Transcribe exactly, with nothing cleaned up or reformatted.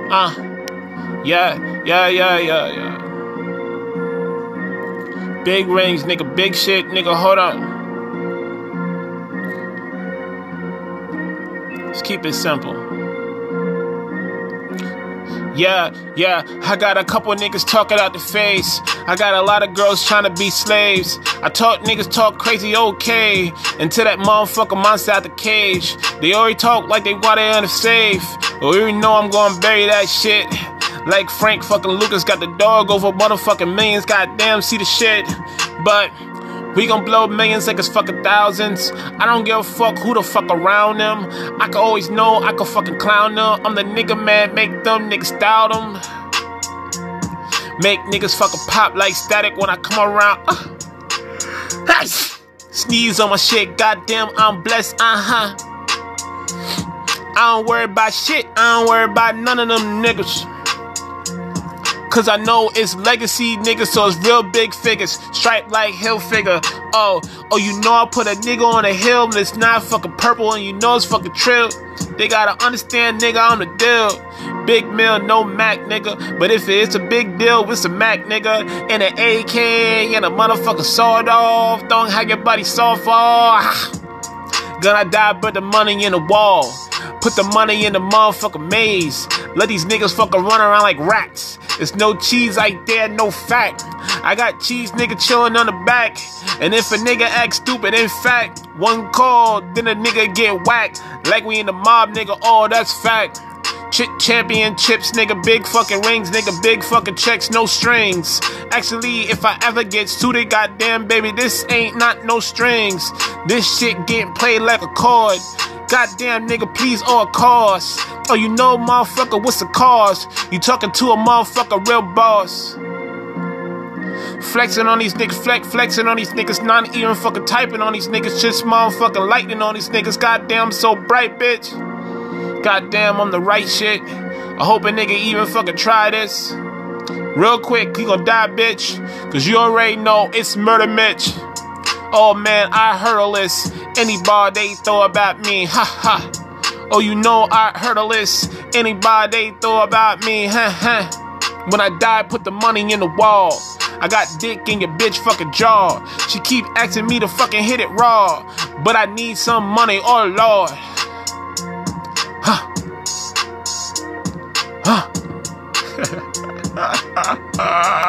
Uh, yeah, yeah, yeah, yeah, yeah. Big rings, nigga, big shit, nigga, hold on. Let's keep it simple. Yeah, yeah, I got a couple niggas talking out the face. I got a lot of girls trying to be slaves. I taught niggas talk crazy okay until that motherfucker monster out the cage. They already talk like they want it in the safe. Or even know I'm gonna bury that shit. Like Frank fucking Lucas got the dog over motherfucking millions. Goddamn, see the shit. But we gon' blow millions like it's fucking thousands. I don't give a fuck who the fuck around them. I can always know I can fucking clown them. I'm the nigga man, make them niggas style them. Make niggas fucking pop like static when I come around. Uh. Hey! Sneeze on my shit, goddamn, I'm blessed, uh-huh. I don't worry about shit, I don't worry about none of them niggas. Cause I know it's legacy, nigga, so it's real big figures. Striped like hill figure. Oh, oh, you know I put a nigga on a hill and it's not fucking purple and you know it's fucking trill. They gotta understand, nigga, I'm the deal. Big meal, no Mac, nigga. But if it's a big deal with some Mac, nigga, and an A K and a motherfucker sawed off, don't have your body soft off. Gonna die, put the money in the wall. Put the money in the motherfucking maze. Let these niggas fucking run around like rats. There's no cheese like there, no fat. I got cheese nigga chilling on the back. And if a nigga act stupid, in fact, one call, then a nigga get whacked. Like we in the mob, nigga, oh, that's fact. Chit championships, nigga, big fucking rings, nigga, big fucking checks, no strings. Actually, if I ever get suited, goddamn, baby, this ain't not no strings. This shit getting played like a chord. Goddamn, nigga, please, or a cause. Oh, you know, motherfucker, what's the cause? You talking to a motherfucker, real boss. Flexing on these niggas, flex, flexing on these niggas, not even fucking typing on these niggas, just motherfucking lightning on these niggas. Goddamn, so bright, bitch. Goddamn, I'm the right shit. I hope a nigga even fucking try this. Real quick, he gon' die, bitch. Cause you already know it's Murder Mitch. Oh man, I hurdle this. Any bar they throw about me, ha ha. Oh, you know I hurdle this. Any bar they throw about me, ha ha. When I die, put the money in the wall. I got dick in your bitch fucking jaw. She keep asking me to fucking hit it raw. But I need some money, oh lord. Huh. Huh.